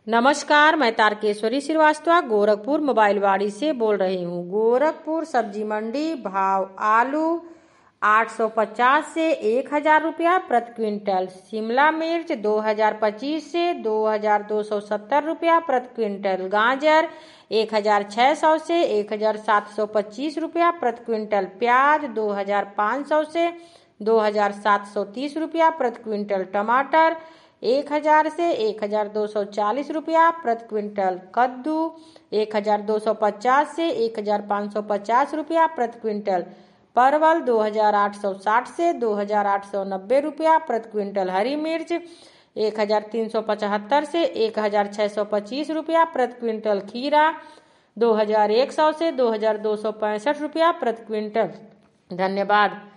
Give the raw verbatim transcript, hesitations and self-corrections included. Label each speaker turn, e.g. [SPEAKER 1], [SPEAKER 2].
[SPEAKER 1] नमस्कार, मैं तारकेश्वरी श्रीवास्तव गोरखपुर मोबाइलवाड़ी से बोल रही हूँ। गोरखपुर सब्जी मंडी भाव आलू आठ सौ पचास से एक हजार रुपया प्रति क्विंटल, शिमला मिर्च दो हजार पच्चीस से दो हजार दो सौ सत्तर रुपया प्रति क्विंटल, गाजर एक हजार छः सौ से एक हजार सात सौ पच्चीस रुपया प्रति क्विंटल, प्याज दो हजार पाँच सौ से दो हजार सात सौ तीस रुपया प्रति क्विंटल, टमाटर एक हजार से एक हजार दो सौ चालीस रुपया प्रति क्विंटल, कद्दू एक हजार दो सौ पचास से एक हजार पाँच सौ पचास रुपया प्रति क्विंटल, परवल दो हजार आठ सौ साठ से दो हजार आठ सौ नब्बे रुपया प्रति क्विंटल, हरी मिर्च एक हजार तीन सौ पचहत्तर से एक हजार छः सौ पच्चीस रुपया प्रति क्विंटल, खीरा दो हजार एक सौ से दो हजार दो सौ पैंसठ रुपया प्रति क्विंटल। धन्यवाद।